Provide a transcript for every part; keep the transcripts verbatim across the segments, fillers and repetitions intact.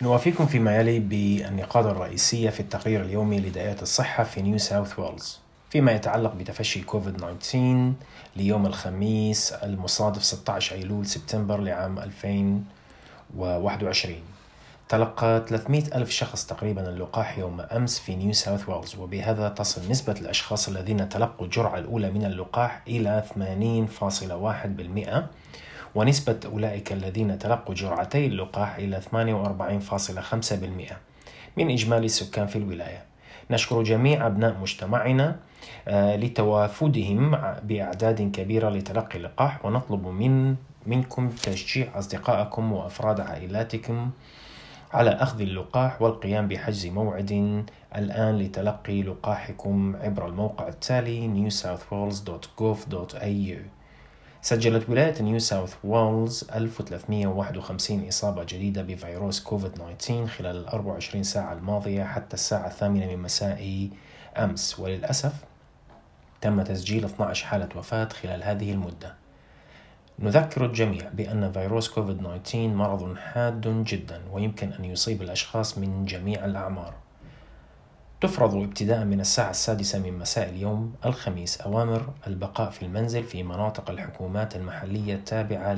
نوافيكم فيما يلي بالنقاط الرئيسية في التقرير اليومي لدائرة الصحة في نيو ساوث ويلز فيما يتعلق بتفشي كوفيد تسعة عشر ليوم الخميس المصادف ستة عشر أيلول سبتمبر لعام ألفين وواحد وعشرين. تلقى ثلاثمئة ألف شخص تقريبا اللقاح يوم أمس في نيو ساوث ويلز، وبهذا تصل نسبة الأشخاص الذين تلقوا الجرعة الأولى من اللقاح إلى ثمانين فاصلة واحد بالمئة، ونسبة أولئك الذين تلقوا جرعتي اللقاح إلى ثمانية وأربعين فاصلة خمسة بالمئة من إجمالي السكان في الولاية. نشكر جميع أبناء مجتمعنا لتوافدهم بأعداد كبيرة لتلقي اللقاح، ونطلب من منكم تشجيع أصدقائكم وأفراد عائلاتكم على أخذ اللقاح والقيام بحجز موعد الآن لتلقي لقاحكم عبر الموقع التالي نيو ساوث ويلز دوت جوف دوت إيه يو. سجلت ولاية نيو ساوث ويلز ألف وثلاثمئة وواحد وخمسين إصابة جديدة بفيروس كوفيد تسعة عشر خلال الأربع وعشرين ساعة الماضية حتى الساعة الثامنة من مساء أمس، وللأسف تم تسجيل اثنتي عشرة حالة وفاة خلال هذه المدة. نذكر الجميع بأن فيروس كوفيد تسعة عشر مرض حاد جدا ويمكن أن يصيب الأشخاص من جميع الأعمار. تفرض ابتداء من الساعة السادسة من مساء اليوم الخميس أوامر البقاء في المنزل في مناطق الحكومات المحلية التابعة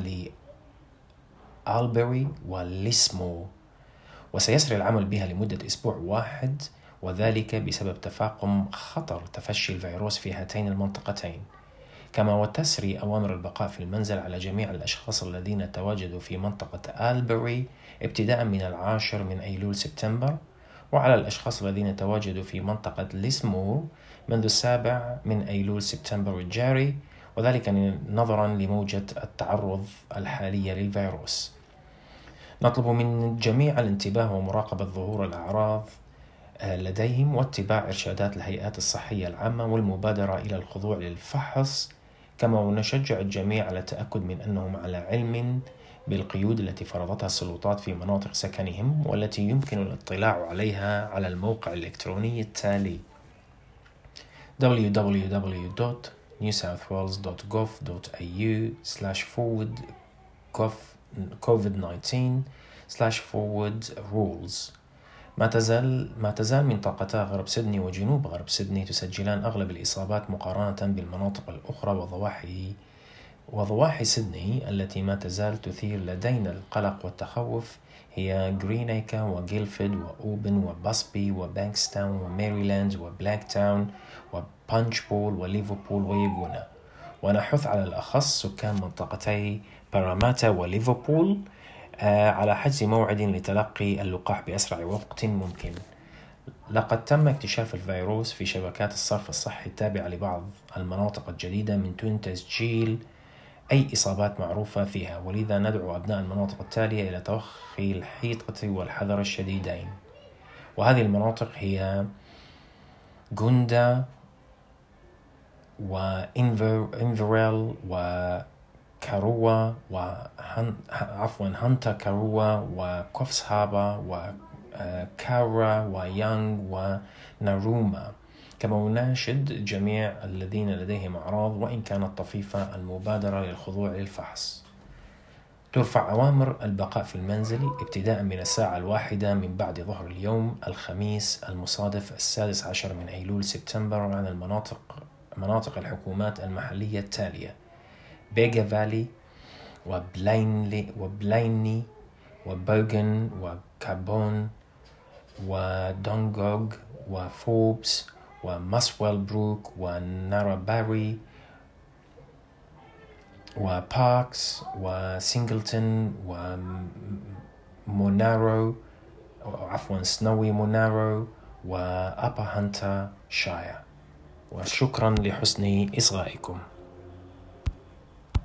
لآلبري وليسمو، وسيسري العمل بها لمدة أسبوع واحد، وذلك بسبب تفاقم خطر تفشي الفيروس في هاتين المنطقتين. كما وتسري أوامر البقاء في المنزل على جميع الأشخاص الذين تواجدوا في منطقة آلبري ابتداء من العاشر من أيلول سبتمبر، وعلى الأشخاص الذين تواجدوا في منطقة ليسمو منذ السابع من أيلول سبتمبر الجاري، وذلك نظرا لموجة التعرض الحالية للفيروس. نطلب من الجميع الانتباه ومراقبة ظهور الأعراض لديهم واتباع إرشادات الهيئات الصحية العامة والمبادرة إلى الخضوع للفحص، كما نشجع الجميع على التأكد من أنهم على علم بالقيود التي فرضتها السلطات في مناطق سكنهم، والتي يمكن الاطلاع عليها على الموقع الإلكتروني التالي دبليو دبليو دبليو دوت نيو ساوث ويلز دوت جوف دوت إيه يو سلاش فورورد كوفيد تسعة عشر سلاش فورورد رولز. ما تزال ما تزال منطقتا غرب سيدني وجنوب غرب سيدني تسجلان أغلب الإصابات مقارنة بالمناطق الأخرى وضواحي وضواحي سيدني. التي ما تزال تثير لدينا القلق والتخوف هي غرينيكا وغيلفيد وأوبن وباسبي وبانكستاون وماريلاند وبلاك تاون وبانشبول وليفربول ويغونا. ونحث على الأخص سكان منطقتي باراماتا وليفربول على حجز موعد لتلقي اللقاح بأسرع وقت ممكن. لقد تم اكتشاف الفيروس في شبكات الصرف الصحي التابعة لبعض المناطق الجديدة من دون تسجيل أي إصابات معروفة فيها، ولذا ندعو أبناء المناطق التالية إلى توخي الحيطة والحذر الشديدين. وهذه المناطق هي غوندا وإنفريل وكاروا وهن... عفوا هانتا كاروا وكوفس هابا وكارا ويانغ وناروما. كما نناشد جميع الذين لديهم أعراض وإن كانت طفيفة المبادرة للخضوع للفحص. ترفع أوامر البقاء في المنزل ابتداء من الساعة الواحدة من بعد ظهر اليوم الخميس المصادف السادس عشر من أيلول سبتمبر على المناطق مناطق الحكومات المحلية التالية: بيغا فالي وبلاينلي وبلايني وبوغن وكابون ودونغوغ وفوربس وماسويل بروك وناراباري وباركس وسينغلتون ومونارو عفوا سنوي مونارو وأبا هانتا شاير. وشكرا لحسن إصغائكم.